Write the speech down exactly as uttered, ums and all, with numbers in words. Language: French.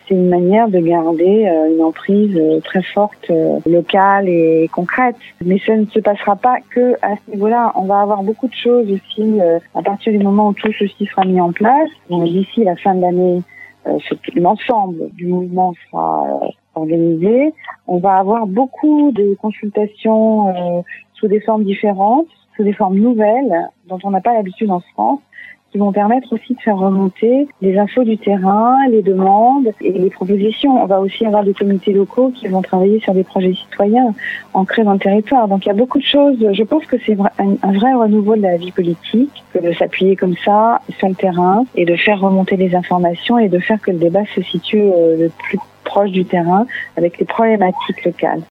c'est une manière de garder euh, une emprise euh, très forte, euh, locale et concrète. Mais ça ne se passera pas que à ce niveau-là. On va avoir beaucoup de choses aussi euh, à partir du moment où tout ceci sera mis en place. Donc, d'ici la fin de l'année, euh, l'ensemble du mouvement sera euh, organisé. On va avoir beaucoup de consultations euh, sous des formes différentes, sous des formes nouvelles dont on n'a pas l'habitude en France, qui vont permettre aussi de faire remonter les infos du terrain, les demandes et les propositions. On va aussi avoir des comités locaux qui vont travailler sur des projets citoyens ancrés dans le territoire. Donc il y a beaucoup de choses. Je pense que c'est un vrai renouveau de la vie politique, que de s'appuyer comme ça sur le terrain et de faire remonter les informations et de faire que le débat se situe le plus proche du terrain avec les problématiques locales.